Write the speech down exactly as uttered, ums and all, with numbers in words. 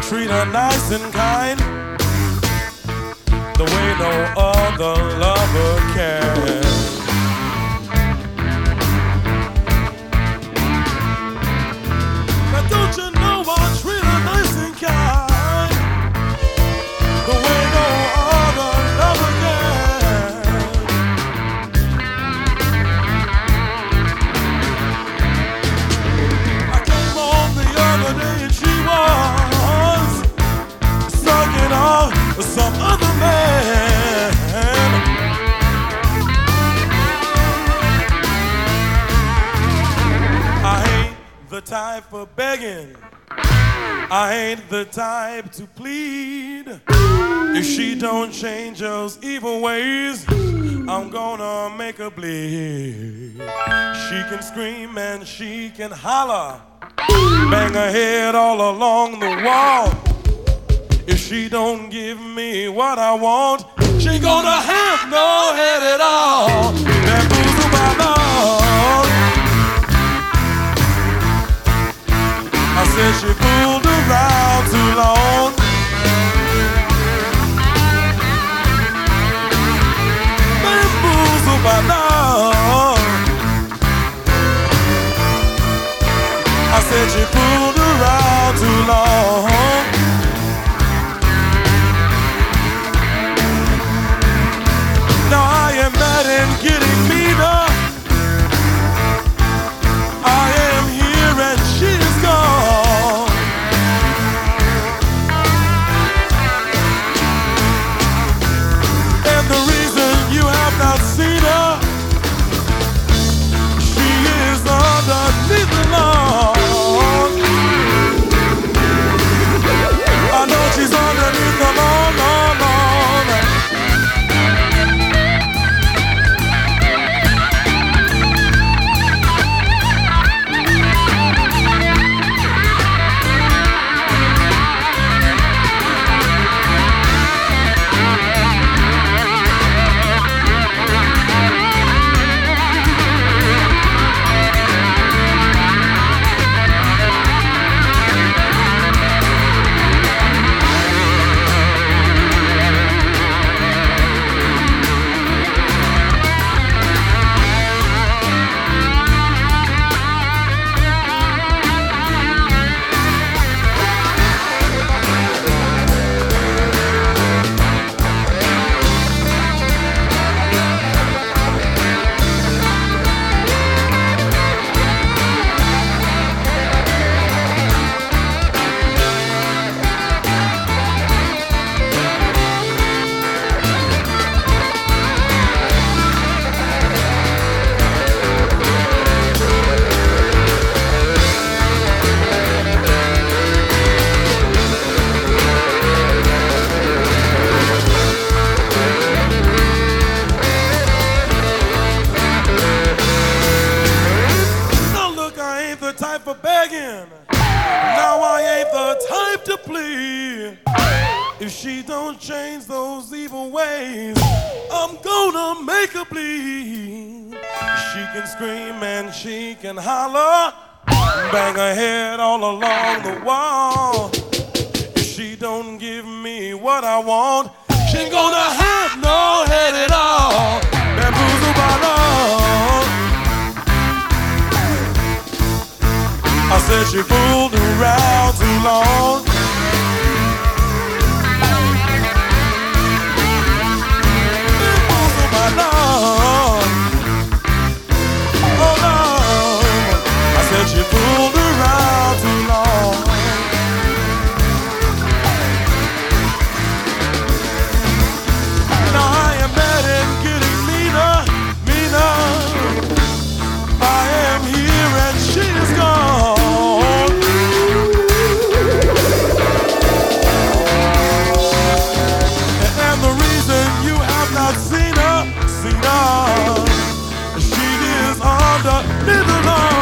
treat her nice and kind, the way no other lover can. Now don't you know I treat her nice and kind, the way no other lover can. I came home the other day and she was sucking off some other man. I ain't the type for begging, I ain't the type to plead. If she don't change those evil ways, I'm gonna make her bleed. She can scream and she can holler, bang her head all along the wall. If she don't give me what I want, she gonna have no head at all. Bamboozled by love. I said she fooled around too long. Bamboozled by love. I said she fooled around too long. Now I am mad and getting meaner. I am here and she is gone. And the reason you have not seen her, she is underneath the lawn. I know she's underneath the lawn, lawn, lawn. For begging, now I ain't the type to plead. If she don't change those evil ways, I'm gonna make her bleed. She can scream and she can holler, bang her head all along the wall. If she don't give me what I want, she ain't gonna have no head at all. Bamboozled by love. I said she fooled around too long. Bamboozled by love. Oh love. I said she fooled around too long. Now I am mad and getting meaner, meaner. I am here and she is gone. Seen her, seen her. She is under the law.